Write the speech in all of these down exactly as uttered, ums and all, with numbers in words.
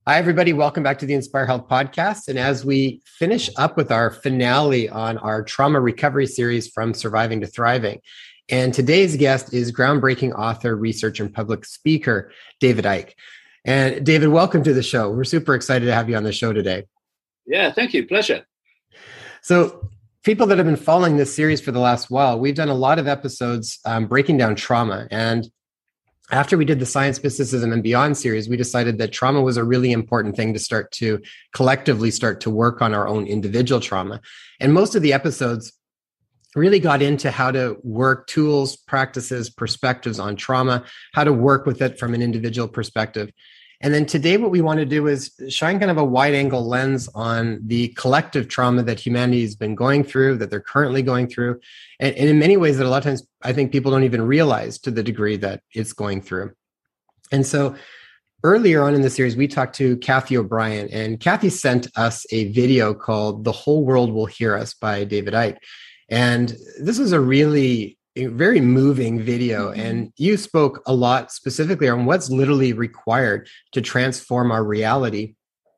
Hi, everybody. Welcome back to the Inspire Health Podcast. And as we finish up with our finale on our trauma recovery series from surviving to thriving, and today's guest is groundbreaking author, researcher, and public speaker, David Icke. And David, welcome to the show. We're super excited to have you on the show today. Yeah, thank you. Pleasure. So, people that have been following this series for the last while, we've done a lot of episodes um, breaking down trauma. And after we did the Science, Mysticism, and Beyond series, we decided that trauma was a really important thing to start to collectively start to work on our own individual trauma. And most of the episodes really got into how to work tools, practices, perspectives on trauma, how to work with it from an individual perspective. And then today, what we want to do is shine kind of a wide angle lens on the collective trauma that humanity has been going through, that they're currently going through. And, and in many ways that a lot of times I think people don't even realize to the degree that it's going through. And so earlier on in the series, we talked to Kathy O'Brien, and Kathy sent us a video called The Whole World Will Hear Us by David Icke. And this was a really a very moving video. And you spoke a lot specifically on what's literally required to transform our reality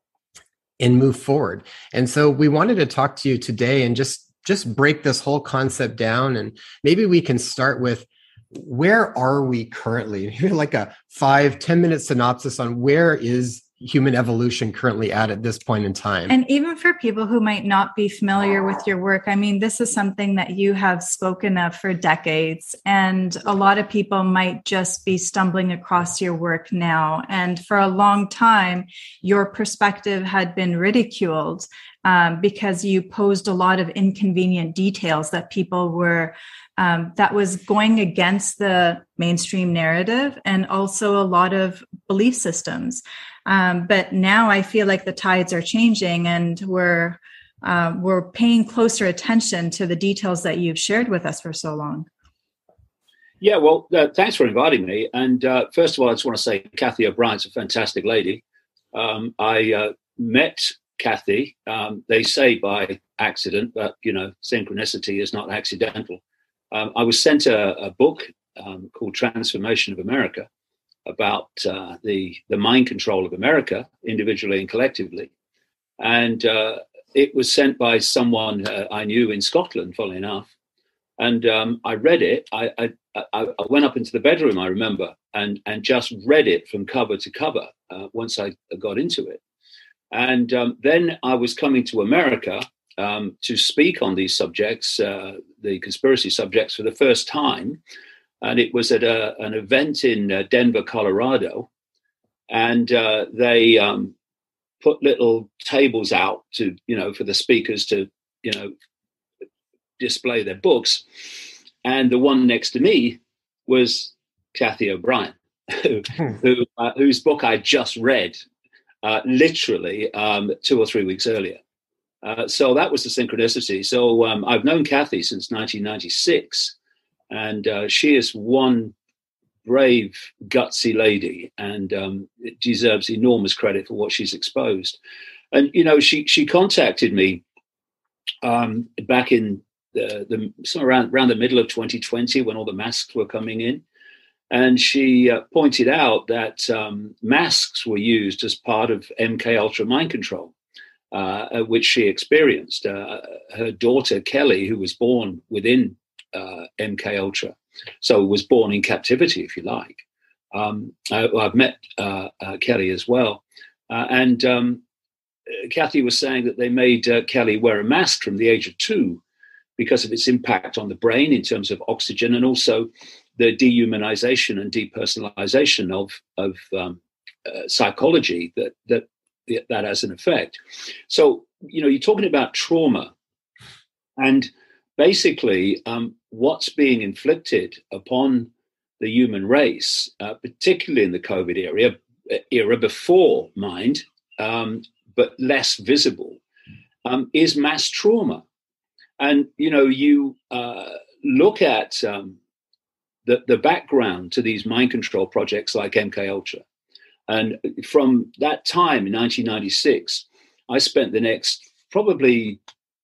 and move forward. And so we wanted to talk to you today and just, just break this whole concept down. And maybe we can start with, where are we currently? Like a five, ten minute synopsis on where is human evolution currently at at this point in time. And even for people who might not be familiar with your work, I mean, this is something that you have spoken of for decades, and a lot of people might just be stumbling across your work now. And for a long time, your perspective had been ridiculed um, because you posed a lot of inconvenient details that people were Um, that was going against the mainstream narrative and also a lot of belief systems. Um, but now I feel like the tides are changing, and we're uh, we're paying closer attention to the details that you've shared with us for so long. Yeah, well, uh, thanks for inviting me. And uh, first of all, I just want to say Kathy O'Brien's a fantastic lady. Um, I uh, met Kathy, um, they say by accident, but, you know, synchronicity is not accidental. Um, I was sent a, a book um, called Transformation of America about uh, the, the mind control of America, individually and collectively. And uh, it was sent by someone uh, I knew in Scotland, funnily enough. And um, I read it. I, I, I went up into the bedroom, I remember, and, and just read it from cover to cover uh, once I got into it. And um, then I was coming to America Um, to speak on these subjects, uh, the conspiracy subjects, for the first time. And it was at a, an event in uh, Denver, Colorado. And uh, they um, put little tables out to, you know, for the speakers to, you know, display their books. And the one next to me was Kathy O'Brien, who, who, uh, whose book I just read uh, literally um, two or three weeks earlier. Uh, so that was the synchronicity. So um, I've known Kathy since nineteen ninety-six, and uh, she is one brave, gutsy lady, and um, deserves enormous credit for what she's exposed. And, you know, she she contacted me um, back in the, the somewhere around, around the middle of twenty twenty when all the masks were coming in. And she uh, pointed out that um, masks were used as part of M K Ultra mind control. Uh, which she experienced. Uh, her daughter, Kelly, who was born within uh, M K Ultra, so was born in captivity, if you like. Um, I, I've met uh, uh, Kelly as well. Uh, and um, Kathy was saying that they made uh, Kelly wear a mask from the age of two because of its impact on the brain in terms of oxygen, and also the dehumanization and depersonalization of, of um, uh, psychology that, that that has an effect. So, you know, you're talking about trauma, and basically um, what's being inflicted upon the human race, uh, particularly in the COVID era, era before mind, um, but less visible, um, is mass trauma. And, you know, you uh, look at um, the, the background to these mind control projects like M K Ultra. And from that time in nineteen ninety-six, I spent the next probably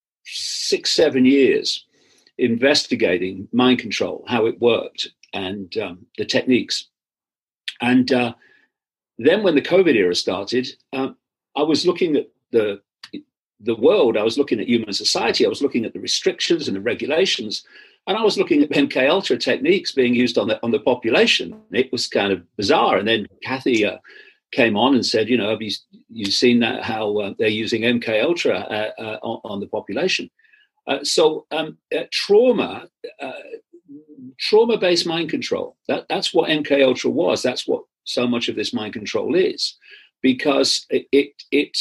six, seven years investigating mind control, how it worked, and um, the techniques. And uh, then when the COVID era started, um, I was looking at the the world. I was looking at human society. I was looking at the restrictions and the regulations, and I was looking at M K Ultra techniques being used on the on the population. It was kind of bizarre. And then Kathy uh, came on and said, you know, have you you've seen that how uh, they're using M K Ultra uh, uh, on, on the population? Uh, so um, uh, trauma, uh, trauma-based mind control. That that's what M K Ultra was. That's what so much of this mind control is, because it it, it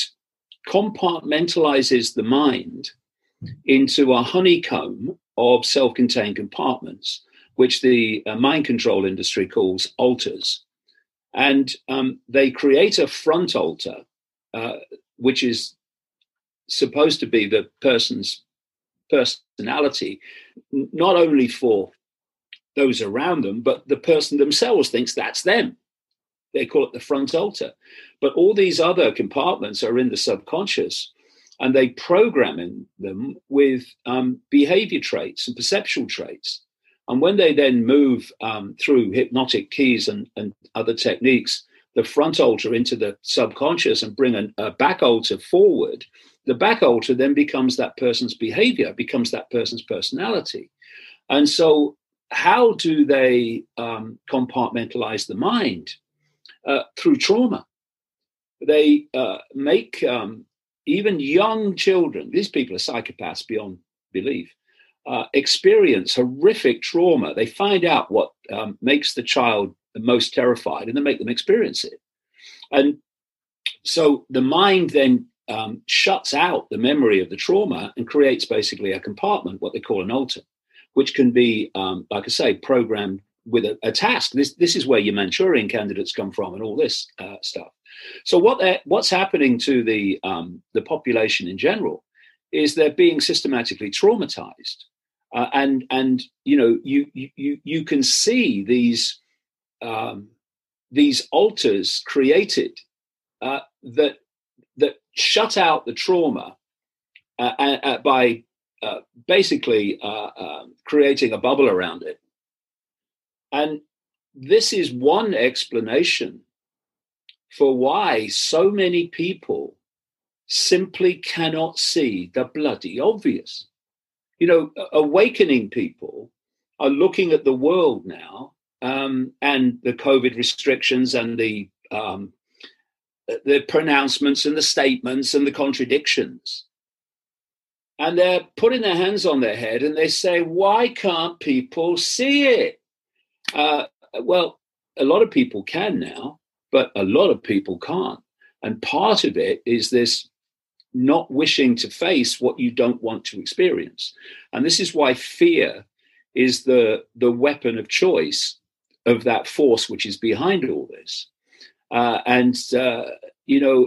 compartmentalizes the mind into a honeycomb of self-contained compartments, which the uh, mind control industry calls alters. And um, they create a front alter, uh, which is supposed to be the person's personality, not only for those around them, but the person themselves thinks that's them. They call it the front alter. But all these other compartments are in the subconscious, and they program in them with um, behavior traits and perceptual traits. And when they then move um, through hypnotic keys and, and other techniques, the front alter into the subconscious and bring an, a back alter forward, the back alter then becomes that person's behavior, becomes that person's personality. And so how do they um, compartmentalize the mind? Uh, through trauma. They uh, make um, even young children, these people are psychopaths beyond belief, uh, experience horrific trauma. They find out what um, makes the child the most terrified, and they make them experience it. And so the mind then um, shuts out the memory of the trauma and creates basically a compartment, what they call an alter, which can be, um, like I say, programmed with a, a task. This this is where your Manchurian candidates come from, and all this uh, stuff. So what what's happening to the um, the population in general is they're being systematically traumatized, uh, and and you know you you you can see these um, these alters created uh, that that shut out the trauma uh, uh, by uh, basically uh, uh, creating a bubble around it. And this is one explanation for why so many people simply cannot see the bloody obvious. You know, awakening people are looking at the world now um, and the COVID restrictions and the um, the pronouncements and the statements and the contradictions. And they're putting their hands on their head and they say, why can't people see it? Uh, well, a lot of people can now, but a lot of people can't. And part of it is this not wishing to face what you don't want to experience. And this is why fear is the, the weapon of choice of that force which is behind all this. Uh, and, uh, you know,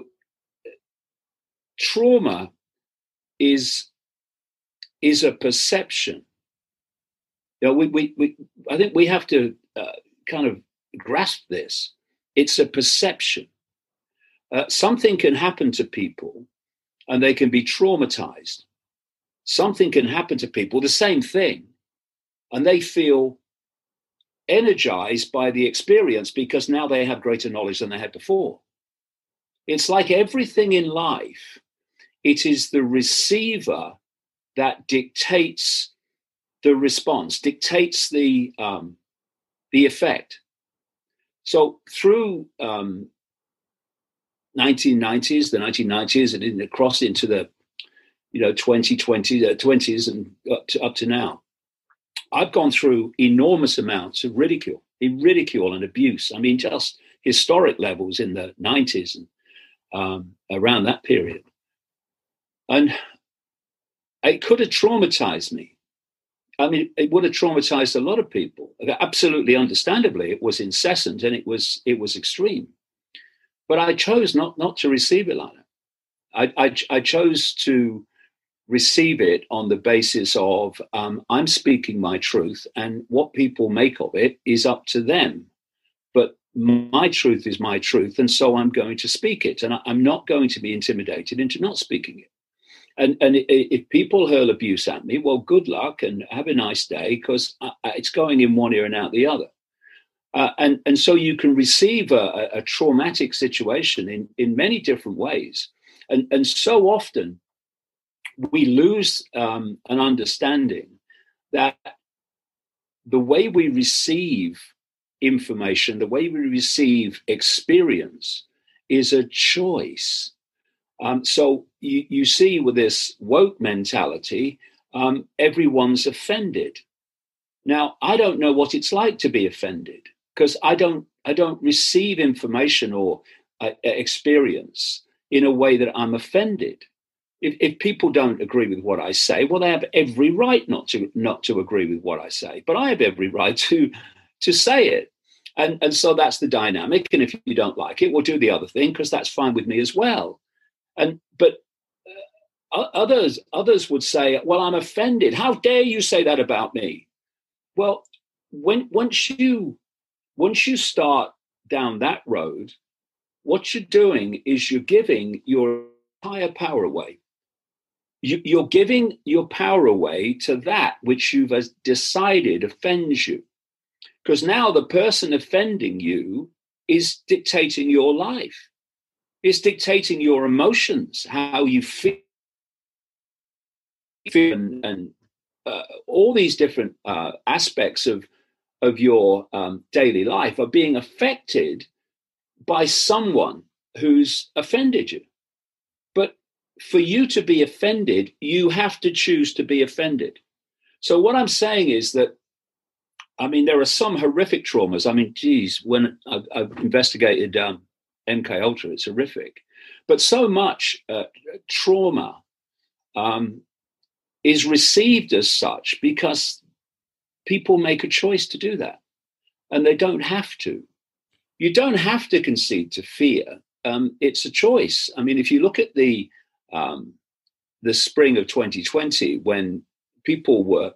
trauma is, is a perception. You know, we, we, we, I think we have to uh, kind of grasp this. It's a perception. Uh, something can happen to people and they can be traumatized. Something can happen to people, the same thing, and they feel energized by the experience because now they have greater knowledge than they had before. It's like everything in life. It is the receiver that dictates the response, dictates the um, the effect. So through um, nineteen nineties, the nineteen nineties, and in, across into the you know twenty twenty, uh, twenties, and up to, up to now, I've gone through enormous amounts of ridicule, ridicule and abuse. I mean, just historic levels in the nineties and um, around that period, and it could have traumatized me. I mean, it would have traumatized a lot of people. Absolutely understandably, it was incessant and it was it was extreme. But I chose not not to receive it like that. I I, I chose to receive it on the basis of um, I'm speaking my truth, and what people make of it is up to them. But my truth is my truth, and so I'm going to speak it, and I, I'm not going to be intimidated into not speaking it. And, and if people hurl abuse at me, well, good luck and have a nice day, because it's going in one ear and out the other. Uh, and, and so you can receive a, a traumatic situation in, in many different ways. And, and so often we lose um, an understanding that the way we receive information, the way we receive experience is a choice. Um, so you, you see with this woke mentality, um, everyone's offended. Now, I don't know what it's like to be offended because I don't I don't receive information or uh, experience in a way that I'm offended. If, if people don't agree with what I say, well, they have every right not to not to agree with what I say. But I have every right to to say it. And, and so that's the dynamic. And if you don't like it, we'll do the other thing because that's fine with me as well. And but uh, others others would say, well, I'm offended. How dare you say that about me? Well, when once you once you start down that road, what you're doing is you're giving your entire power away. You, you're giving your power away to that which you've decided offends you. Because now the person offending you is dictating your life. It's dictating your emotions, how you feel, and, and uh, all these different uh, aspects of, of your um, daily life are being affected by someone who's offended you. But for you to be offended, you have to choose to be offended. So what I'm saying is that, I mean, there are some horrific traumas. I mean, geez, when I've, I've investigated um, M K Ultra, it's horrific. But so much uh, trauma um, is received as such because people make a choice to do that. And they don't have to. You don't have to concede to fear. Um, it's a choice. I mean, if you look at the um, the spring of twenty twenty, when people were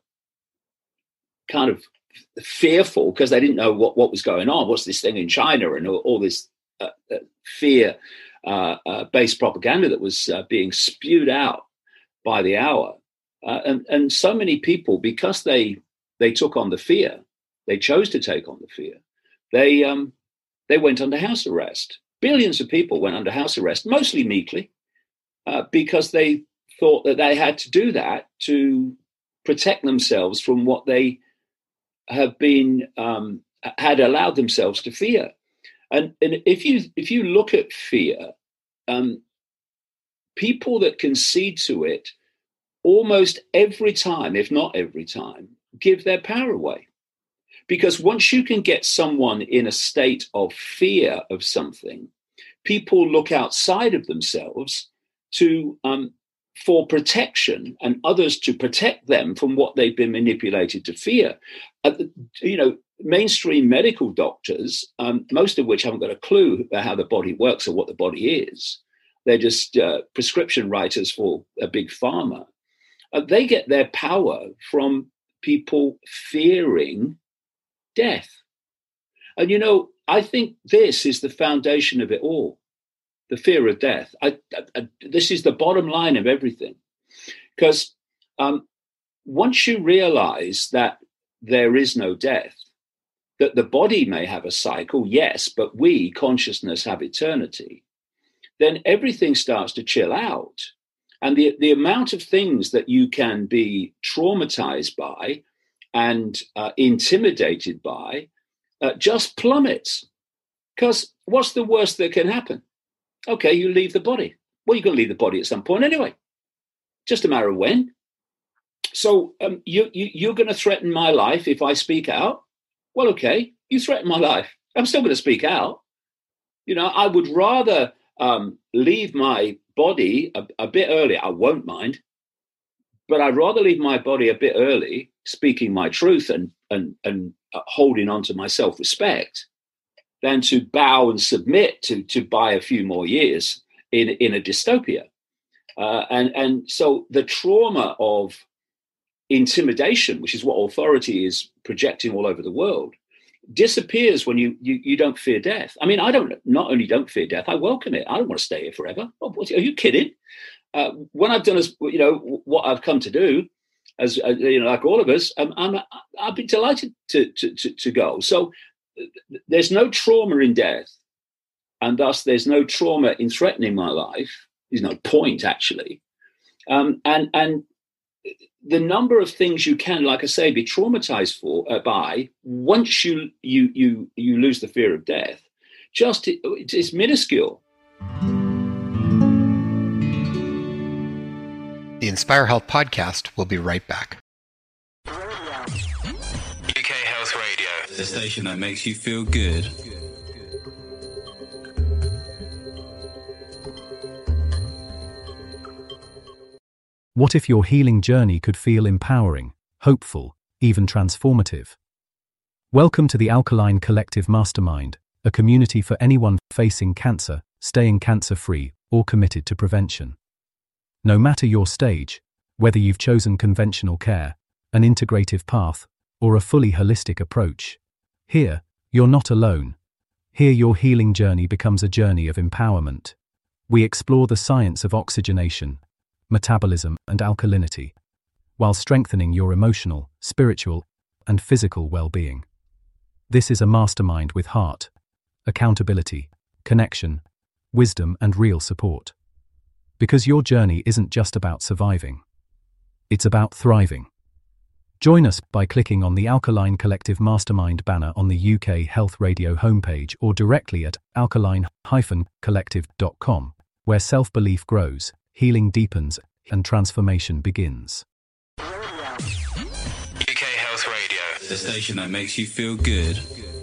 kind of fearful because they didn't know what, what was going on. What's this thing in China and all, all this uh, uh, fear-based uh, uh, propaganda that was uh, being spewed out by the hour. Uh, and, and so many people, because they they took on the fear, they chose to take on the fear, they um, they went under house arrest. Billions of people went under house arrest, mostly meekly, uh, because they thought that they had to do that to protect themselves from what they have been um, had allowed themselves to fear. And, and if you if you look at fear, um, people that concede to it almost every time, if not every time, give their power away. Because once you can get someone in a state of fear of something, people look outside of themselves to um, for protection and others to protect them from what they've been manipulated to fear. Uh, you know, mainstream medical doctors, um, most of which haven't got a clue about how the body works or what the body is. They're just uh, prescription writers for a big pharma. Uh, they get their power from people fearing death. And, you know, I think this is the foundation of it all, the fear of death. I, I, I, this is the bottom line of everything. Because um, once you realize that there is no death, that the body may have a cycle, yes, but we, consciousness, have eternity, then everything starts to chill out. And the, the amount of things that you can be traumatized by and uh, intimidated by uh, just plummets. Because what's the worst that can happen? Okay, you leave the body. Well, you're going to leave the body at some point anyway. Just a matter of when. So um, you, you, you're going to threaten my life if I speak out? Well, okay, you threaten my life. I'm still going to speak out. You know, I would rather um, leave my body a, a bit early. I won't mind. But I'd rather leave my body a bit early, speaking my truth and and and uh, holding on to my self-respect, than to bow and submit to to buy a few more years in in a dystopia. Uh, and and so the trauma of intimidation, which is what authority is projecting all over the world, disappears when you you you don't fear death. I mean, I don't not only don't fear death, I welcome it. I don't want to stay here forever. Oh, what, are you kidding? Uh, when I've done, as you know, what I've come to do, as uh, you know, like all of us, um, I'm I'd be delighted to, to to to go. So there's no trauma in death, and thus there's no trauma in threatening my life. There's no point, actually. Um, and and the number of things you can, like I say, be traumatized for uh, by once you you you you lose the fear of death, just it, it's minuscule. The Inspire Health podcast will be right back. U K Health Radio, the station that makes you feel good. What if your healing journey could feel empowering, hopeful, even transformative? Welcome to the Alkaline Collective Mastermind, a community for anyone facing cancer, staying cancer-free, or committed to prevention. No matter your stage, whether you've chosen conventional care, an integrative path, or a fully holistic approach, here, you're not alone. Here your healing journey becomes a journey of empowerment. We explore the science of oxygenation, metabolism, and alkalinity, while strengthening your emotional, spiritual, and physical well-being. This is a mastermind with heart, accountability, connection, wisdom, and real support. Because your journey isn't just about surviving. It's about thriving. Join us by clicking on the Alkaline Collective Mastermind banner on the U K Health Radio homepage or directly at alkaline dash collective dot com, where self-belief grows, healing deepens, and transformation begins. U K Health Radio, the station that makes you feel good.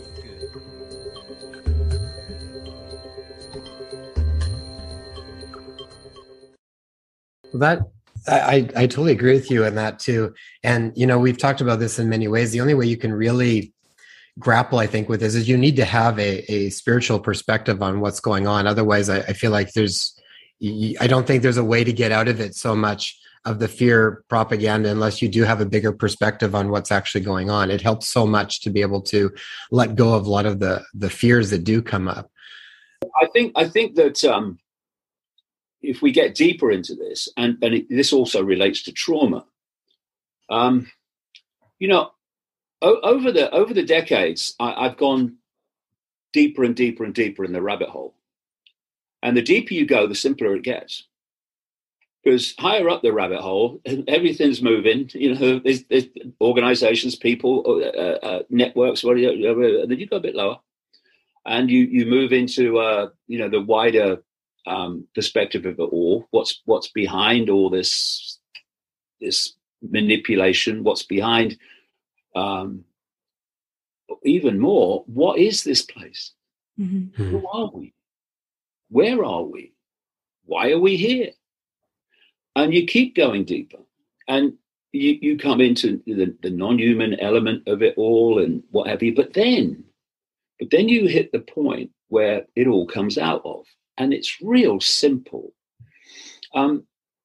That I, I totally agree with you on that too. And, you know, we've talked about this in many ways. The only way you can really grapple, I think, with this is you need to have a, a spiritual perspective on what's going on. Otherwise, I, I feel like there's, I don't think there's a way to get out of it so much of the fear propaganda unless you do have a bigger perspective on what's actually going on. It helps so much to be able to let go of a lot of the, the fears that do come up. I think, I think that, um, if we get deeper into this, and, and it, this also relates to trauma, um, you know, o- over the over the decades, I, I've gone deeper and deeper and deeper in the rabbit hole. And the deeper you go, the simpler it gets. Because higher up the rabbit hole, everything's moving. You know, there's, there's organizations, people, uh, uh, networks, whatever. And then you go a bit lower, and you you move into uh, you know the wider Um, perspective of it all. What's what's behind all this this manipulation? What's behind um, even more? What is this place? Mm-hmm. Who are we? Where are we? Why are we here? And you keep going deeper, and you, you come into the, the non-human element of it all, and what have you. But then, but then you hit the point where it all comes out of. And it's real simple. Um,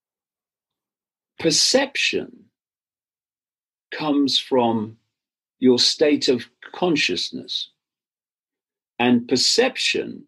perception comes from your state of consciousness. And perception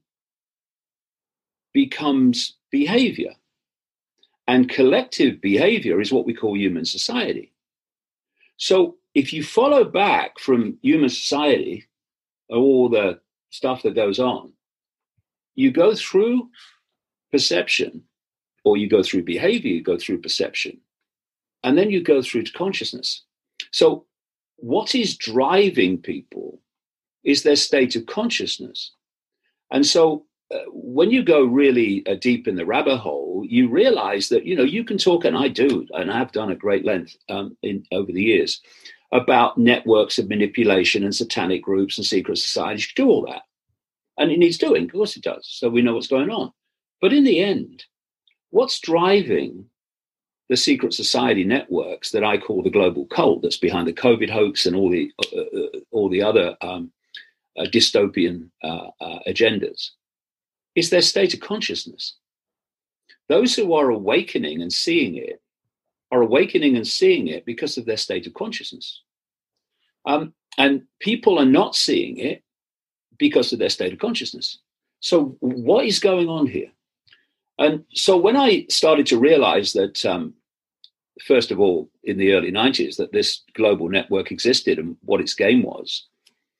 becomes behavior. And collective behavior is what we call human society. So if you follow back from human society, all the stuff that goes on, you go through perception, or you go through behavior, you go through perception, and then you go through to consciousness. So what is driving people is their state of consciousness. And so uh, when you go really uh, deep in the rabbit hole, you realize that, you know, you can talk, and I do, and I have done at great length um, in over the years, about networks of manipulation and satanic groups and secret societies. You do all that. And it needs doing, of course it does, so we know what's going on. But in the end, what's driving the secret society networks that I call the global cult that's behind the COVID hoax and all the uh, uh, all the other um, uh, dystopian uh, uh, agendas is their state of consciousness. Those who are awakening and seeing it are awakening and seeing it because of their state of consciousness. Um, and people are not seeing it because of their state of consciousness. So what is going on here? And so when I started to realize that, um, first of all, in the early nineties, that this global network existed and what its game was,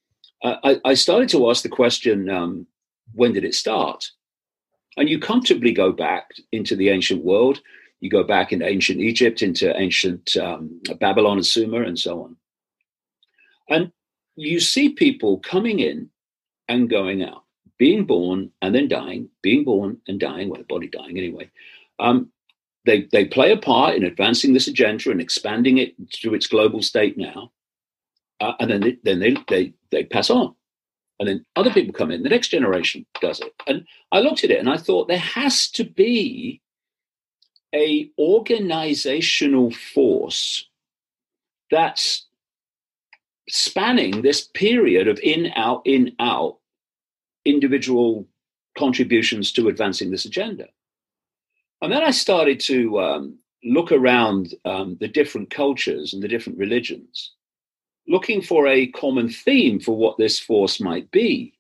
uh, I, I started to ask the question, um, when did it start? And you comfortably go back into the ancient world. You go back into ancient Egypt, into ancient um, Babylon and Sumer, and so on. And you see people coming in and going out, being born and then dying, being born and dying, well, the body dying anyway. Um, they they play a part in advancing this agenda and expanding it to its global state now. Uh, and then they, then they, they they pass on. And then other people come in, the next generation does it. And I looked at it and I thought there has to be a organizational force that's spanning this period of in, out, in, out, individual contributions to advancing this agenda. And then I started to um, look around um, the different cultures and the different religions, looking for a common theme for what this force might be.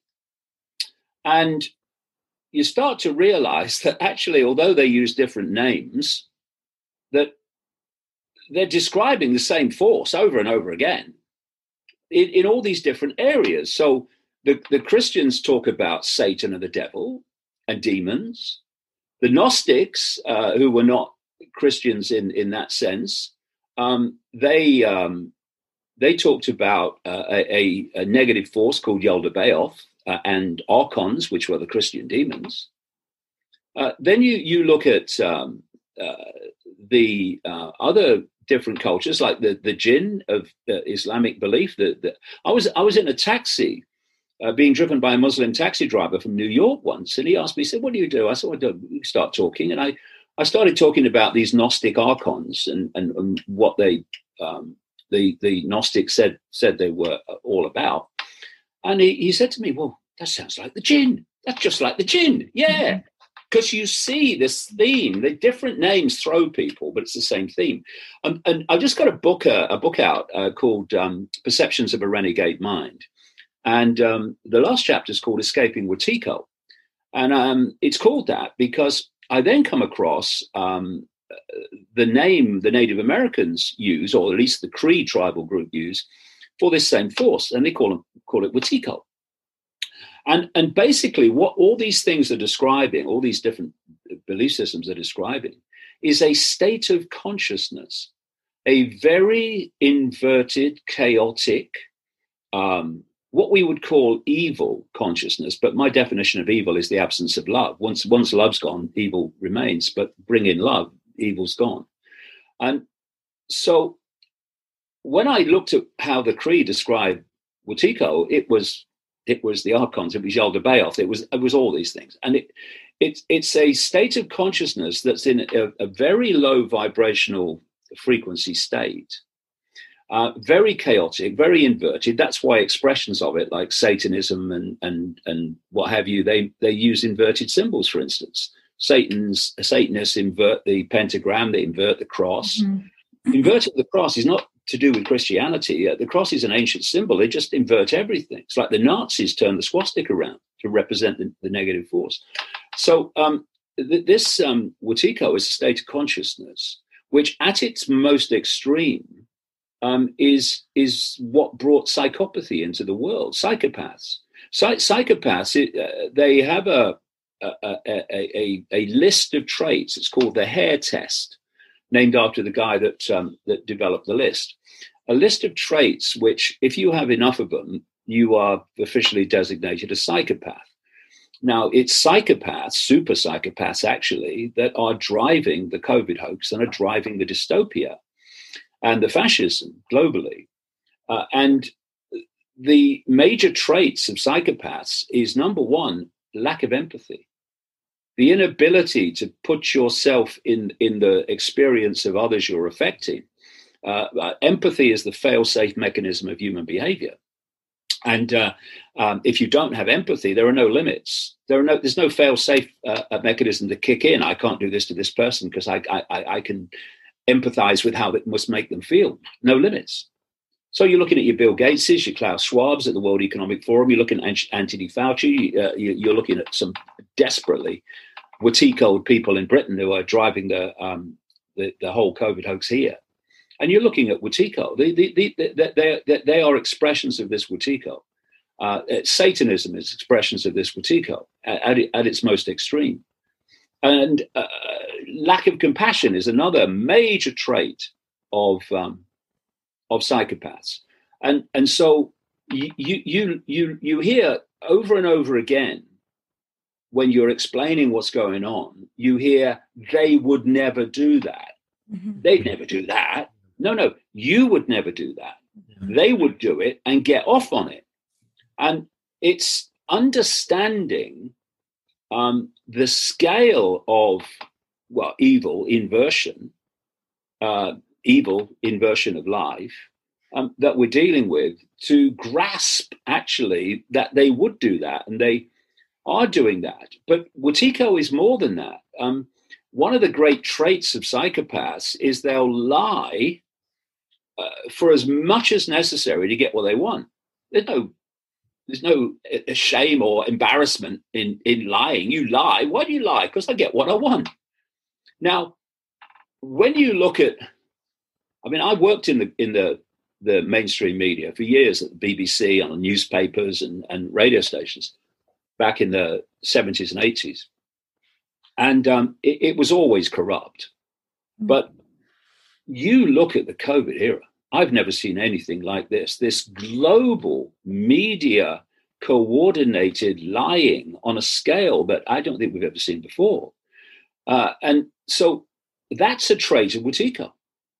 And you start to realize that actually, although they use different names, that they're describing the same force over and over again in, in all these different areas. So the, the Christians talk about Satan and the devil and demons. The Gnostics, uh, who were not Christians in, in that sense, um, they um, they talked about uh, a, a negative force called Yaldabaoth uh, and archons, which were the Christian demons. Uh, then you you look at um, uh, the uh, other different cultures, like the the jinn of uh, Islamic belief. That the, I was I was in a taxi. Uh, being driven by a Muslim taxi driver from New York once. And he asked me, he said, what do you do? I said, well, do we start talking. And I, I started talking about these Gnostic archons and, and, and what they, um, the, the Gnostics said, said they were all about. And he, he said to me, well, that sounds like the jinn. That's just like the jinn. Yeah. Because mm-hmm. you see this theme, the different names throw people, but it's the same theme. Um, and I've just got a book, uh, a book out uh, called um, Perceptions of a Renegade Mind. And um, the last chapter is called Escaping Wetiko. And um, it's called that because I then come across um, the name the Native Americans use, or at least the Cree tribal group use, for this same force. And they call, them, call it Wetiko. And, and basically what all these things are describing, all these different belief systems are describing, is a state of consciousness, a very inverted, chaotic, um, what we would call evil consciousness, but my definition of evil is the absence of love. Once once love's gone, evil remains, but bring in love, evil's gone. And so when I looked at how the Cree described Wetiko, it was it was the archons, it was Yaldabaoth, it was it was all these things. And it it's it's a state of consciousness that's in a, a very low vibrational frequency state. Uh, very chaotic, very inverted. That's why expressions of it, like Satanism and and and what have you, they they use inverted symbols. For instance, Satan's Satanists invert the pentagram, they invert the cross. Mm-hmm. Inverting the cross is not to do with Christianity. Uh, the cross is an ancient symbol. They just invert everything. It's like the Nazis turned the swastika around to represent the, the negative force. So um, th- this um, Wetiko is a state of consciousness, which at its most extreme, Um, is is what brought psychopathy into the world. Psychopaths, Psych- psychopaths, it, uh, they have a a, a a a list of traits. It's called the Hare Test, named after the guy that um, that developed the list. A list of traits which, if you have enough of them, you are officially designated a psychopath. Now, it's psychopaths, super psychopaths actually, that are driving the COVID hoax and are driving the dystopia and the fascism globally. Uh, and the major traits of psychopaths is, number one, lack of empathy. The inability to put yourself in, in the experience of others you're affecting. Uh, uh, empathy is the fail-safe mechanism of human behavior. And uh, um, if you don't have empathy, there are no limits. There are no, there's no fail-safe uh, mechanism to kick in. I can't do this to this person because I, I, I can empathize with how it must make them feel. No limits. So you're looking at your Bill Gateses, your Klaus Schwabs at the World Economic Forum. You're looking at Anthony Fauci. Uh, you're looking at some desperately Wetiko people in Britain who are driving the um, the, the whole COVID hoax here. And you're looking at Wetiko. They, they, they, they, they, they are expressions of this Wetiko. Uh, Satanism is expressions of this Wetiko at, at, at its most extreme. And uh, lack of compassion is another major trait of um, of psychopaths. And and so you you you you hear over and over again when you're explaining what's going on, you hear they would never do that. Mm-hmm. They'd never do that. No, no, you would never do that. Mm-hmm. They would do it and get off on it. And it's understanding um, the scale of, well, evil inversion, uh, evil inversion of life um, that we're dealing with, to grasp actually that they would do that, and they are doing that. But Wetiko is more than that. Um, one of the great traits of psychopaths is they'll lie uh, for as much as necessary to get what they want. There's no There's no shame or embarrassment in, in lying. You lie. Why do you lie? Because I get what I want. Now, when you look at, I mean, I worked in the in the, the mainstream media for years at the B B C, on newspapers and, and radio stations back in the seventies and eighties. And um, it, it was always corrupt. Mm-hmm. But you look at the COVID era, I've never seen anything like this. This global media coordinated lying on a scale that I don't think we've ever seen before. Uh, and so that's a trait of Wetiko.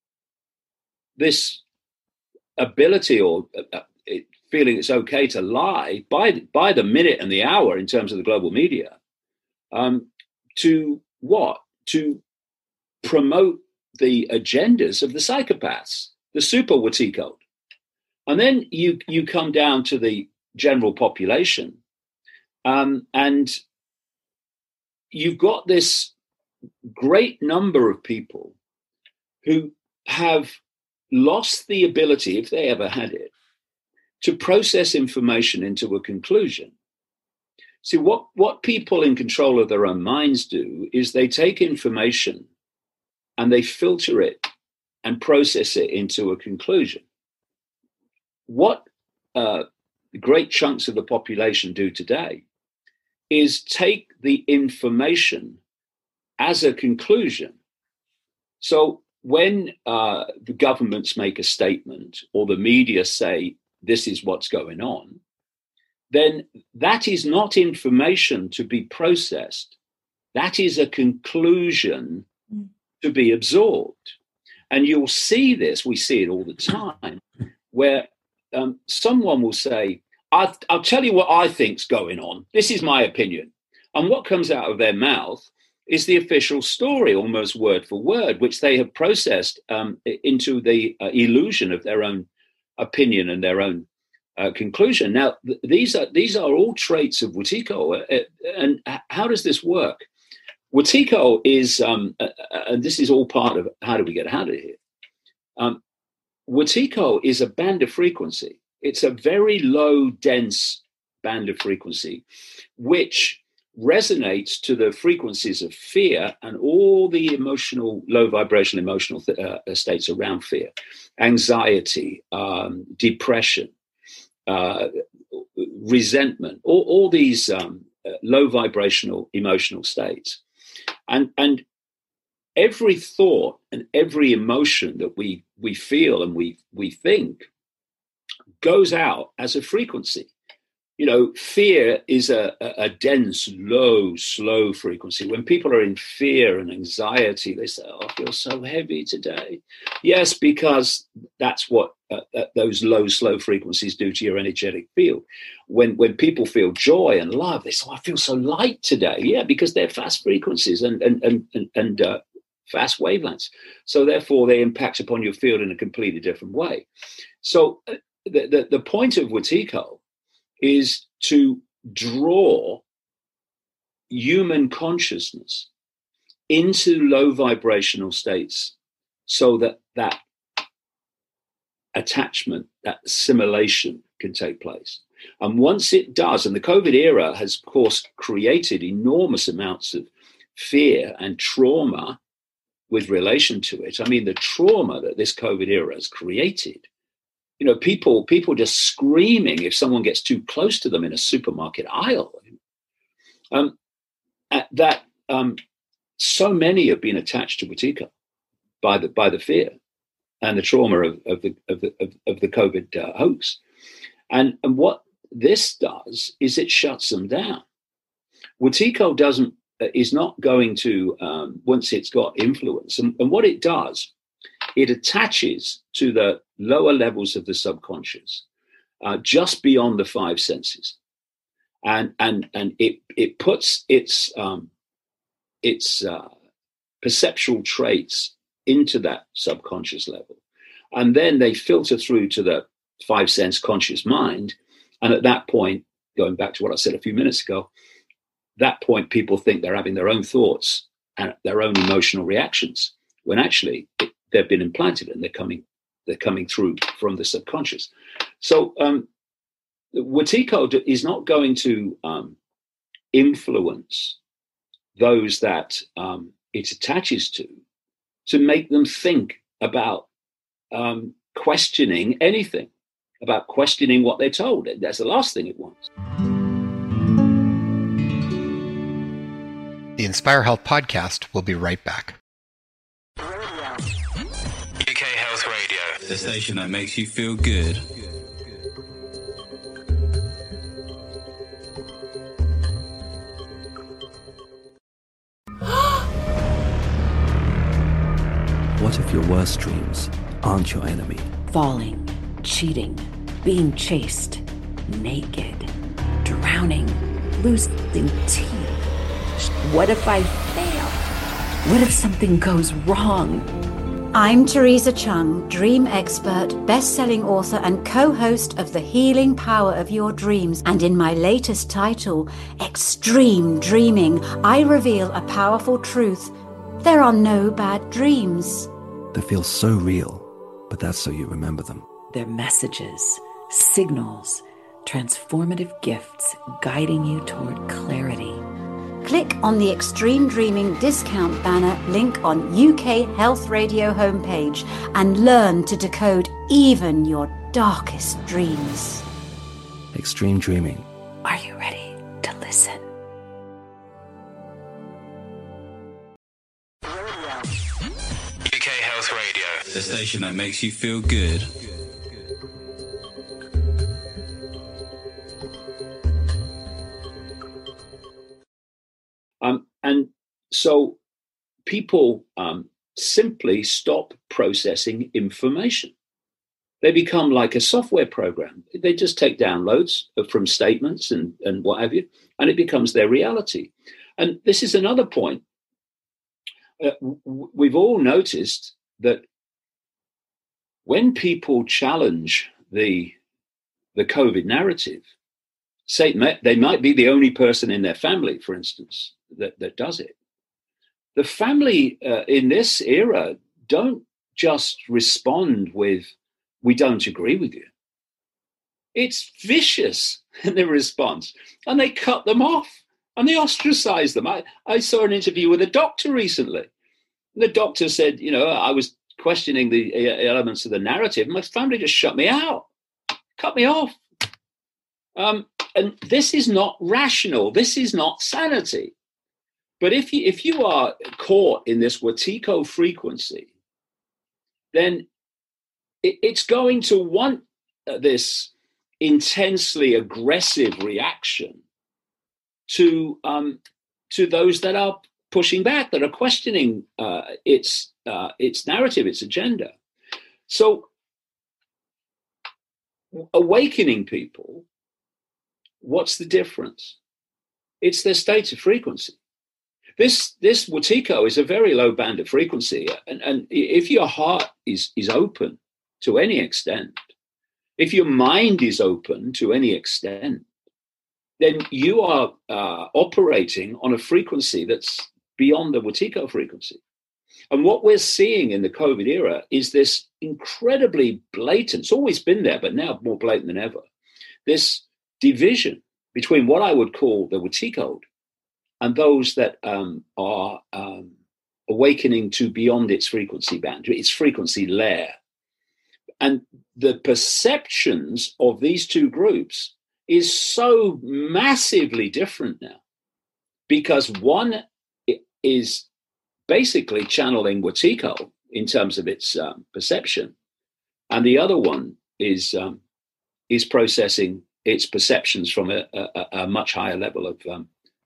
This ability or uh, it, feeling it's okay to lie by, by the minute and the hour in terms of the global media, um, to what? To promote the agendas of the psychopaths, the super Wetiko. And then you you come down to the general population, um, and you've got this great number of people who have lost the ability, if they ever had it, to process information into a conclusion. See, what, what people in control of their own minds do is they take information and they filter it and process it into a conclusion. What uh, great chunks of the population do today is take the information as a conclusion. So when uh, the governments make a statement or the media say, this is what's going on, then that is not information to be processed. That is a conclusion mm. to be absorbed. And you'll see this, we see it all the time, where um, someone will say, I'll, I'll tell you what I think's going on. This is my opinion. And what comes out of their mouth is the official story, almost word for word, which they have processed um, into the uh, illusion of their own opinion and their own uh, conclusion. Now, th- these are these are all traits of Wetiko. Uh, and how does this work? Wetiko is, um, uh, and this is all part of how do we get out of here? Um, Wetiko is a band of frequency. It's a very low, dense band of frequency, which resonates to the frequencies of fear and all the emotional, low vibrational emotional th- uh, states around fear, anxiety, um, depression, uh, resentment, all, all these um, uh, low vibrational emotional states. And, and every thought and every emotion that we, we feel and we, we think goes out as a frequency. You know, fear is a, a, a dense, low, slow frequency. When people are in fear and anxiety, they say, oh, I feel so heavy today. Yes, because that's what uh, uh, those low, slow frequencies do to your energetic field. When when people feel joy and love, they say, oh, I feel so light today. Yeah, because they're fast frequencies and, and, and, and, and uh, fast wavelengths. So therefore, they impact upon your field in a completely different way. So uh, the, the, the point of Wetiko is to draw human consciousness into low vibrational states so that that attachment, that assimilation can take place. And once it does, and the COVID era has, of course, created enormous amounts of fear and trauma with relation to it. I mean, the trauma that this COVID era has created you know, people people just screaming if someone gets too close to them in a supermarket aisle. Um, that um, so many have been attached to Wetiko by the by the fear and the trauma of, of the of the of, of the COVID uh, hoax, and and what this does is it shuts them down. Wetiko doesn't uh, is not going to um, once it's got influence, and, and what it does, it attaches to the lower levels of the subconscious, uh, just beyond the five senses, and and and it it puts its um, its uh, perceptual traits into that subconscious level, and then they filter through to the five sense conscious mind, and at that point, going back to what I said a few minutes ago, that point people think they're having their own thoughts and their own emotional reactions, when actually it, they've been implanted and they're coming they're coming through from the subconscious. So um, Wetiko is not going to um, influence those that um, it attaches to, to make them think about um, questioning anything, about questioning what they're told. That's the last thing it wants. The Inspire Health podcast will be right back. U K Health Radio, the station that makes you feel good. What if your worst dreams aren't your enemy? Falling, cheating, being chased, naked, drowning, losing teeth. What if I fail? What if something goes wrong? I'm Teresa Chung, dream expert, best-selling author and co-host of The Healing Power of Your Dreams. And in my latest title, Extreme Dreaming, I reveal a powerful truth. There are no bad dreams. They feel so real, but that's so you remember them. They're messages, signals, transformative gifts guiding you toward clarity. Click on the Extreme Dreaming discount banner link on U K Health Radio homepage and learn to decode even your darkest dreams. Extreme Dreaming. Are you ready to listen? U K Health Radio, the station that makes you feel good. Um, and so people um, simply stop processing information. They become like a software program. They just take downloads from statements and, and what have you, and it becomes their reality. And this is another point. Uh, w- we've all noticed that when people challenge the, the COVID narrative, say they might be the only person in their family, for instance, that, that does it. The family uh, in this era don't just respond with, we don't agree with you. It's vicious in their response. And they cut them off and they ostracize them. I, I saw an interview with a doctor recently. The doctor said, you know, I was questioning the elements of the narrative. My family just shut me out, cut me off. Um, and this is not rational. This is not sanity. But if you if you are caught in this Wetiko frequency, then it, it's going to want this intensely aggressive reaction to um, to those that are pushing back, that are questioning uh, its uh, its narrative, its agenda. So, awakening people, what's the difference? It's their state of frequency. This this Wetiko is a very low band of frequency, and, and if your heart is is open to any extent, if your mind is open to any extent, then you are uh, operating on a frequency that's beyond the Wetiko frequency. And what we're seeing in the COVID era is this incredibly blatant, it's always been there, but now more blatant than ever, this division between what I would call the Wetiko and those that um, are um, awakening to beyond its frequency band, its frequency layer. And the perceptions of these two groups is so massively different now, because one is basically channeling Wetiko in terms of its um, perception, and the other one is um, is processing its perceptions from a, a, a much higher level of um,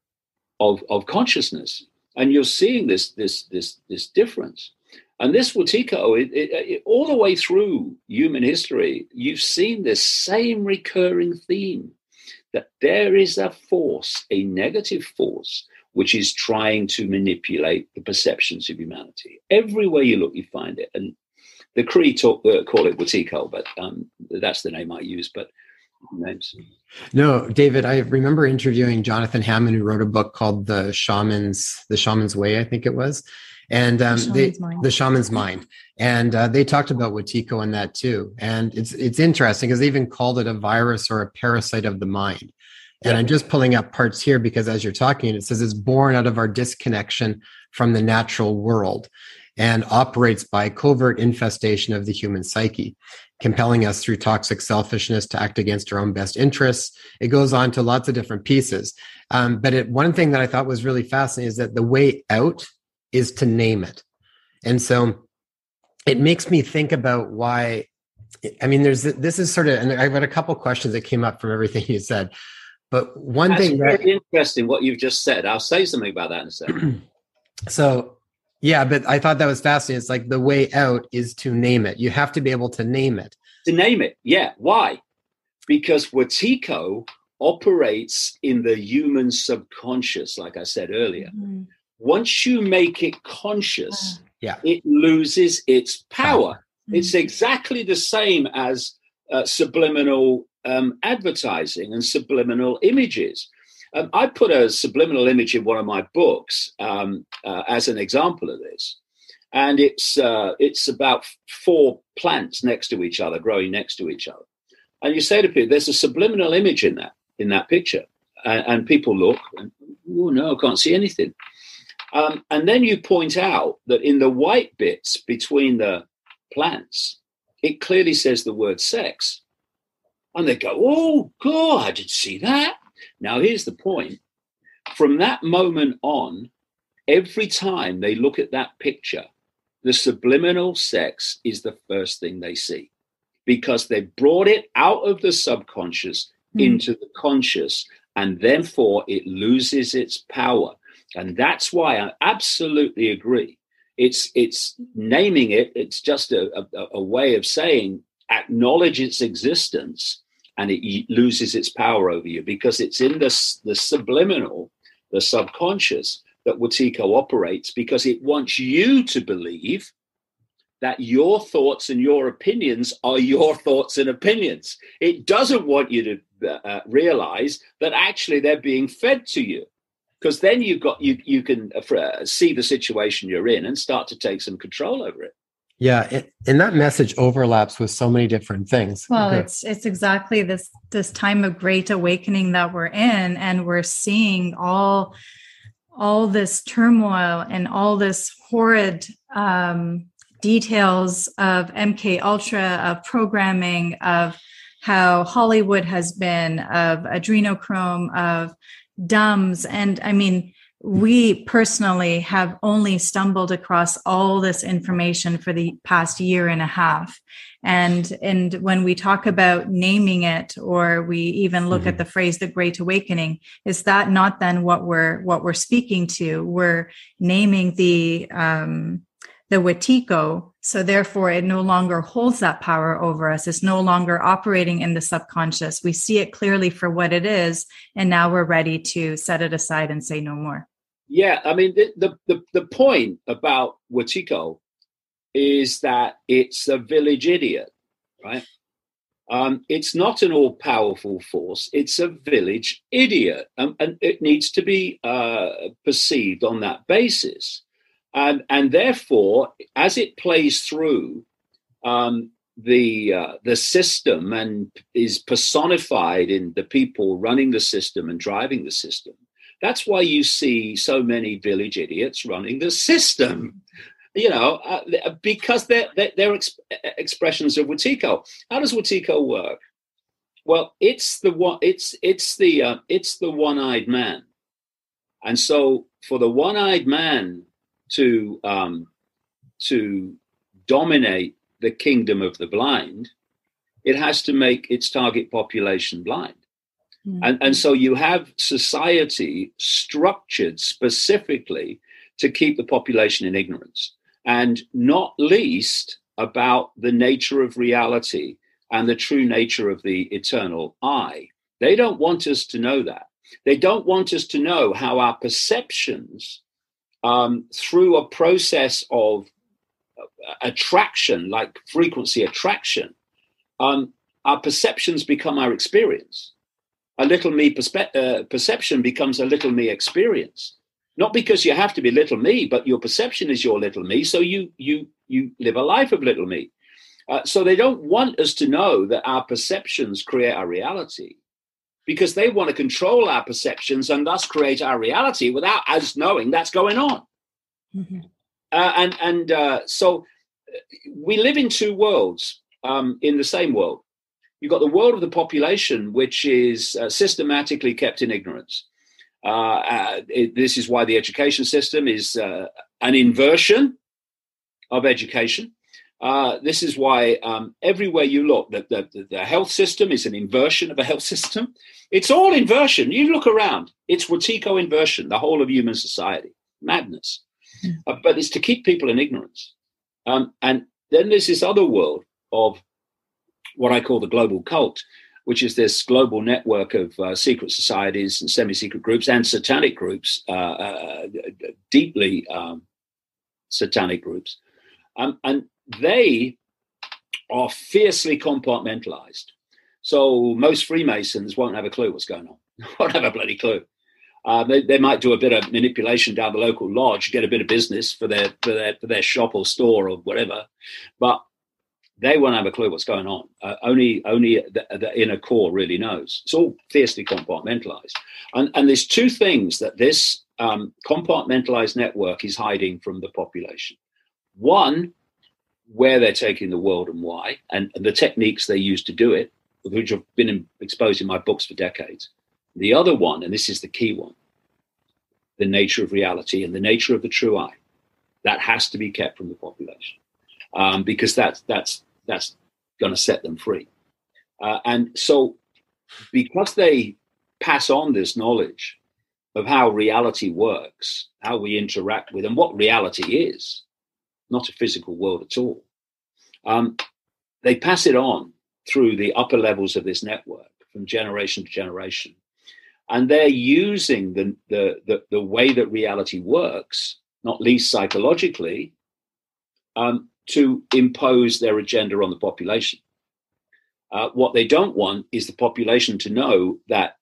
of of consciousness, and you're seeing this this this this difference. And this Wetiko, it, it, it, all the way through human history, you've seen this same recurring theme, that there is a force, a negative force, which is trying to manipulate the perceptions of humanity. Everywhere you look, you find it. And the Cree talk, uh, call it Wetiko, but um, that's the name I use. But names. No, David, I remember interviewing Jonathan Hammond, who wrote a book called The Shaman's, The Shaman's Way, I think it was. And um, the, they, mind. the shaman's mind, and uh, they talked about Wetiko in that too. And it's it's interesting because they even called it a virus or a parasite of the mind. And yeah. I'm just pulling up parts here because as you're talking, it says it's born out of our disconnection from the natural world and operates by covert infestation of the human psyche, compelling us through toxic selfishness to act against our own best interests. It goes on to lots of different pieces. Um, but it, one thing that I thought was really fascinating is that the way out is to name it. And so it makes me think about why, I mean, there's, this is sort of, and I've got a couple of questions that came up from everything you said, but one That's thing really that, interesting what you've just said. I'll say something about that in a second. So yeah, but I thought that was fascinating. It's like the way out is to name it. You have to be able to name it. To name it. Yeah. Why? Because Wetiko operates in the human subconscious, like I said earlier. Mm-hmm. Once you make it conscious, yeah. it loses its power. Mm-hmm. It's exactly the same as uh, subliminal um, advertising and subliminal images. Um, I put a subliminal image in one of my books um, uh, as an example of this. And it's uh, it's about four plants next to each other, growing next to each other. And you say to people, there's a subliminal image in that, in that picture. And, and people look, and, oh, no, I can't see anything. Um, and then you point out that in the white bits between the plants, it clearly says the word sex. And they go, oh, God, I didn't see that. Now, here's the point. From that moment on, every time they look at that picture, the subliminal sex is the first thing they see, because they brought it out of the subconscious mm. into the conscious, and therefore it loses its power. And that's why I absolutely agree. It's it's naming it. It's just a, a, a way of saying acknowledge its existence, and it loses its power over you, because it's in the, the subliminal, the subconscious, that Wetiko operates, because it wants you to believe that your thoughts and your opinions are your thoughts and opinions. It doesn't want you to uh, realize that actually they're being fed to you. Because then you've got you you can uh, see the situation you're in and start to take some control over it. Yeah, it, and that message overlaps with so many different things. Well, okay. it's it's exactly this this time of great awakening that we're in, and we're seeing all all this turmoil and all this horrid um, details of M K Ultra, of programming, of how Hollywood has been, of adrenochrome, of D U Ms. And I mean, we personally have only stumbled across all this information for the past year and a half. And, and when we talk about naming it, or we even look mm-hmm. at the phrase, the Great Awakening, is that not then what we're, what we're speaking to? We're naming the, um, the Wetiko. So therefore it no longer holds that power over us. It's no longer operating in the subconscious. We see it clearly for what it is. And now we're ready to set it aside and say no more. Yeah. I mean, the, the, the, the point about Wetiko is that it's a village idiot, right? Um, it's not an all-powerful force. It's a village idiot. Um, and it needs to be uh, perceived on that basis. And, and therefore, as it plays through um, the uh, the system and is personified in the people running the system and driving the system, that's why you see so many village idiots running the system. you know, uh, because they're, they're, they're ex- expressions of Wetiko. How does Wetiko work? Well, it's the one, it's it's the uh, it's the one-eyed man, and so for the one-eyed man to um, to dominate the kingdom of the blind, it has to make its target population blind. Mm-hmm. And, and so you have society structured specifically to keep the population in ignorance, and not least about the nature of reality and the true nature of the eternal I. They don't want us to know that. They don't want us to know how our perceptions, um, through a process of attraction, like frequency attraction, um, our perceptions become our experience. A little me perspe- uh, perception becomes a little me experience. Not because you have to be little me, but your perception is your little me. So you you you live a life of little me. Uh, so they don't want us to know that our perceptions create our reality, because they want to control our perceptions and thus create our reality without us knowing that's going on. Mm-hmm. Uh, and and uh, so we live in two worlds um, in the same world. You've got the world of the population, which is uh, systematically kept in ignorance. Uh, uh, it, this is why the education system is uh, an inversion of education. Uh, this is why um, everywhere you look, the, the, the health system is an inversion of a health system. It's all inversion. You look around, it's Wetiko inversion, the whole of human society. Madness. Mm. Uh, but it's to keep people in ignorance. Um, and then there's this other world of what I call the global cult, which is this global network of uh, secret societies and semi-secret groups and satanic groups, uh, uh, deeply um, satanic groups. Um, and they are fiercely compartmentalized. So most Freemasons won't have a clue what's going on. Won't have a bloody clue. Uh, they, they might do a bit of manipulation down the local lodge, get a bit of business for their for their for their shop or store or whatever, but they won't have a clue what's going on. Uh, only only the, the inner core really knows. It's all fiercely compartmentalized. And, and there's two things that this um, compartmentalized network is hiding from the population. One, where they're taking the world and why, and, and the techniques they use to do it, which have been in, exposed in my books for decades. The other one, and this is the key one, the nature of reality and the nature of the true I. That has to be kept from the population, um, because that's that's that's going to set them free. Uh, and so, because they pass on this knowledge of how reality works, how we interact with, and what reality is, not a physical world at all, um, they pass it on through the upper levels of this network from generation to generation. And they're using the, the, the, the way that reality works, not least psychologically, um, to impose their agenda on the population. Uh, what they don't want is the population to know that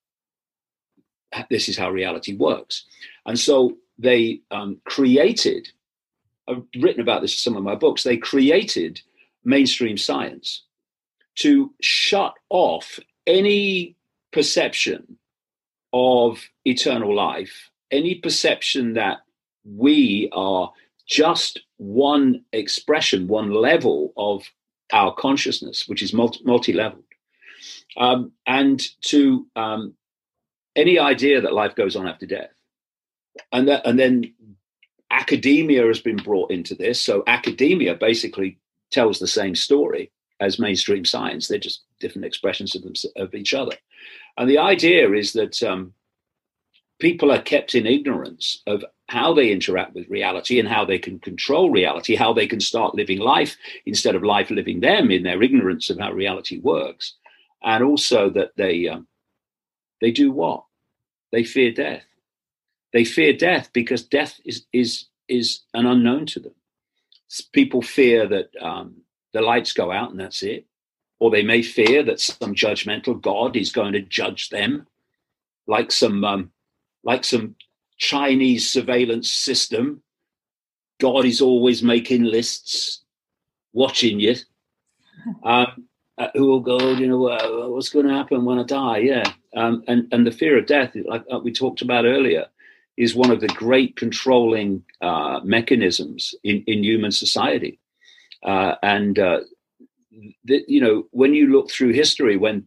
this is how reality works. And so they um, created, I've written about this in some of my books, they created mainstream science to shut off any perception of eternal life, any perception that we are just one expression, one level of our consciousness, which is multi- multi-leveled, um, and to um, any idea that life goes on after death. And, that, and then academia has been brought into this. So academia basically tells the same story as mainstream science. They're just different expressions of, them, of each other. And the idea is that um, people are kept in ignorance of how they interact with reality and how they can control reality, how they can start living life instead of life living them in their ignorance of how reality works. And also that they um, they do what? They fear death. They fear death because death is is is an unknown to them. People fear that um, the lights go out and that's it. Or they may fear that some judgmental God is going to judge them, like some um, like some Chinese surveillance system. God is always making lists, watching you. Um, uh, who will go, you know, uh, what's going to happen when I die? Yeah. Um, and, and the fear of death, like, like we talked about earlier, is one of the great controlling uh, mechanisms in, in human society. Uh, and, uh, the, you know, when you look through history, when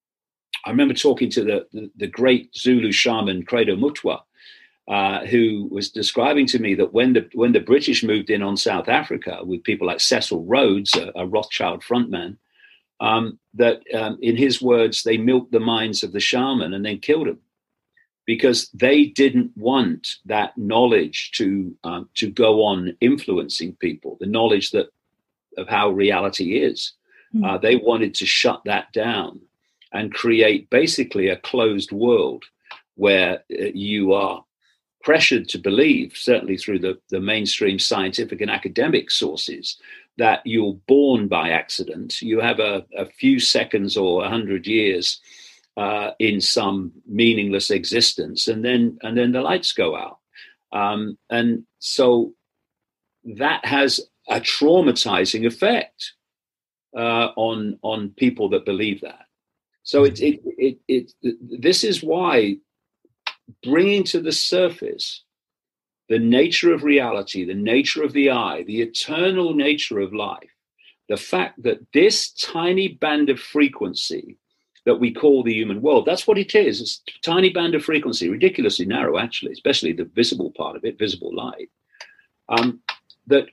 I remember talking to the, the, the great Zulu shaman, Credo Mutwa, uh, who was describing to me that when the when the British moved in on South Africa with people like Cecil Rhodes, a, a Rothschild frontman, um, that um, in his words, they milked the minds of the shaman and then killed him because they didn't want that knowledge to um, to go on influencing people, the knowledge that of how reality is. Mm. Uh, they wanted to shut that down and create basically a closed world where uh, you are pressured to believe, certainly through the, the mainstream scientific and academic sources, that you're born by accident. You have a, a few seconds or a hundred years uh, in some meaningless existence, and then and then the lights go out. Um, and so that has a traumatizing effect uh, on on people that believe that. So it, it, it, it, this is why bringing to the surface the nature of reality, the nature of the I, the eternal nature of life, the fact that this tiny band of frequency that we call the human world, that's what it is. It's a tiny band of frequency, ridiculously narrow, actually, especially the visible part of it, visible light, um, that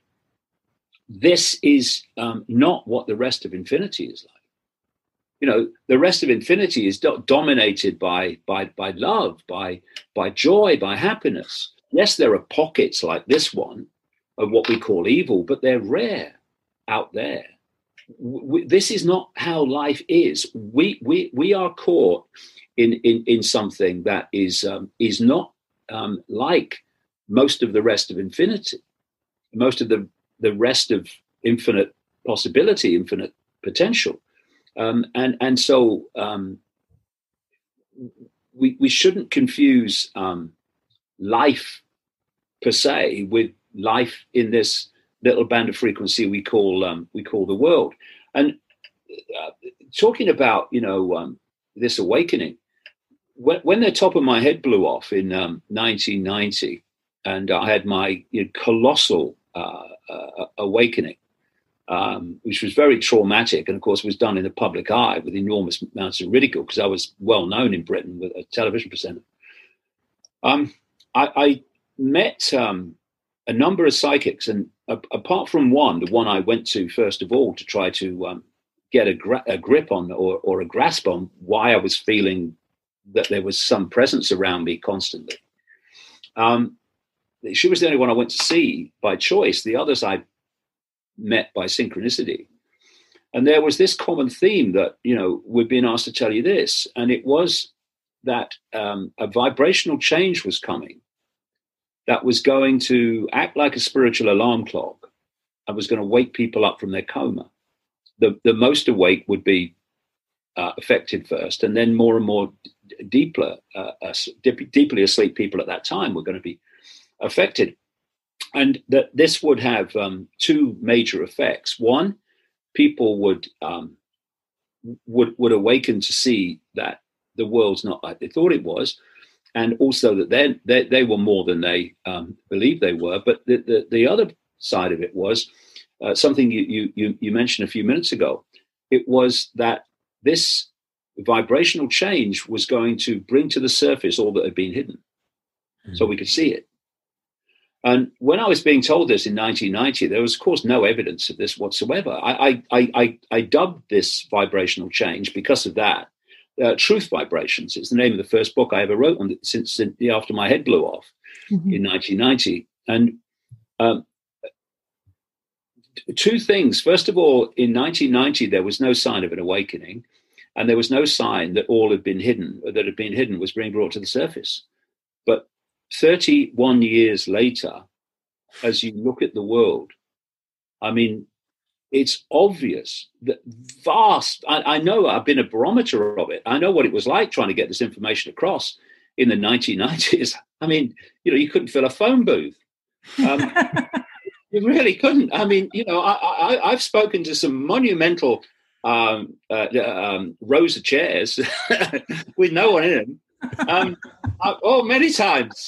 this is um, not what the rest of infinity is like. You know, the rest of infinity is do- dominated by, by, by love, by, by joy, by happiness. Yes, there are pockets like this one of what we call evil, but they're rare out there. W- this is not how life is. We we we are caught in in, in something that is um, is not um, like most of the rest of infinity, most of the the rest of infinite possibility, infinite potential. Um, and and so um, we we shouldn't confuse um, life per se with life in this little band of frequency we call um, we call the world. And uh, talking about you know um, this awakening, when, when the top of my head blew off in um, nineteen ninety, and I had my you know, colossal uh, uh, awakening. Um, which was very traumatic, and of course was done in the public eye with enormous amounts of ridicule because I was well known in Britain with a television presenter. Um, I, I met um, a number of psychics, and uh, apart from one, the one I went to first of all to try to um, get a, gra- a grip on or, or a grasp on why I was feeling that there was some presence around me constantly. Um, she was the only one I went to see by choice. The others I met by synchronicity. And there was this common theme that, you know, we've been asked to tell you this, and it was that um, a vibrational change was coming that was going to act like a spiritual alarm clock and was going to wake people up from their coma. The, the most awake would be uh, affected first, and then more and more d- deeper, uh, uh, deep, deeply asleep people at that time were going to be affected. And that this would have um, two major effects. One, people would um, would would awaken to see that the world's not like they thought it was, and also that they they, they were more than they um, believed they were. But the, the, the other side of it was uh, something you, you you mentioned a few minutes ago. It was that this vibrational change was going to bring to the surface all that had been hidden, mm-hmm. so we could see it. And when I was being told this in nineteen ninety, there was, of course, no evidence of this whatsoever. I, I, I, I dubbed this vibrational change because of that. Uh, Truth Vibrations. It's the name of the first book I ever wrote on it since, since after my head blew off mm-hmm. in nineteen ninety. And um, two things. First of all, in nineteen ninety, there was no sign of an awakening, and there was no sign that all had been hidden, or that had been hidden was being brought to the surface. But thirty-one years later, as you look at the world, I mean, it's obvious that vast, I, I know I've been a barometer of it. I know what it was like trying to get this information across in the nineteen nineties. I mean, you know, you couldn't fill a phone booth. Um, you really couldn't. I mean, you know, I, I, I've spoken to some monumental um, uh, um, rows of chairs with no one in them. Um, I, oh, many times.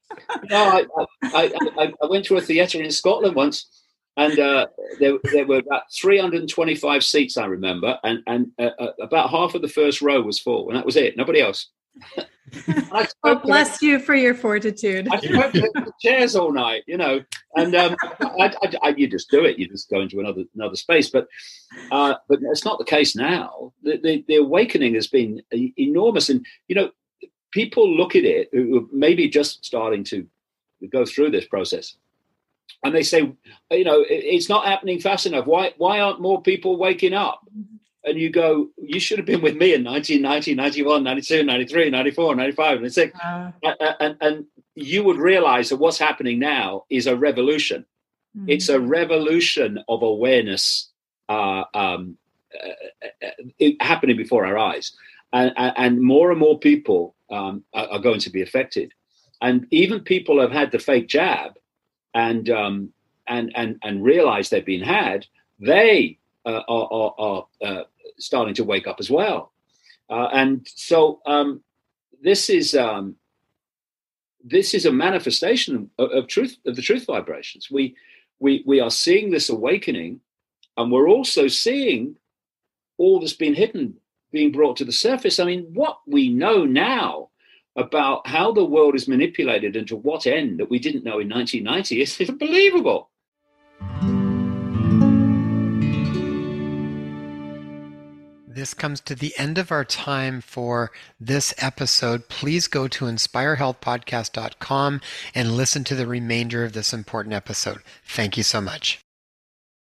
No, I, I, I, I went to a theatre in Scotland once, and uh, there, there were about three hundred twenty-five seats, I remember, and, and uh, uh, about half of the first row was full, and that was it, nobody else. I well, bless you for your fortitude. I spoke to the chairs all night, you know, and um, I, I, I, you just do it. You just go into another another space, but uh, but it's not the case now. The, the, the awakening has been enormous, and you know, people look at it who are maybe just starting to go through this process, and they say, you know, it, it's not happening fast enough. Why why aren't more people waking up? And you go, you should have been with me in nineteen ninety, ninety-one, ninety-two, ninety-three, ninety-four, ninety-five, ninety-six. Uh, and, and you would realize that what's happening now is a revolution. Mm-hmm. It's a revolution of awareness uh, um, uh, uh, happening before our eyes. And, and more and more people um, are, are going to be affected. And even people have had the fake jab and, um, and, and, and realize they've been had, they uh, are, are, are uh, starting to wake up as well. Uh, and so um, this is um, this is a manifestation of, of truth, of the truth vibrations. We, we, we are seeing this awakening, and we're also seeing all that's been hidden being brought to the surface. I mean, what we know now about how the world is manipulated and to what end that we didn't know in nineteen ninety is unbelievable. This comes to the end of our time for this episode. Please go to inspire health podcast dot com and listen to the remainder of this important episode. Thank you so much.